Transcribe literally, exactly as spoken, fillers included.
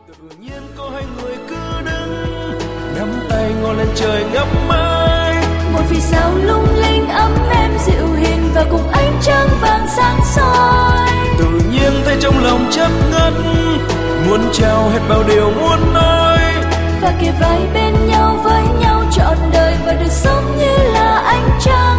Tự nhiên có hai người cứ đứng nắm tay ngó lên trời ngắm mãi, một vì sao lung linh ấm êm dịu hiền và cùng ánh trăng vàng sáng soi. Tự nhiên thấy trong lòng chấp ngất, muốn trao hết bao điều muốn nói, và kề vai bên nhau với nhau trọn đời và được sống như là ánh trăng.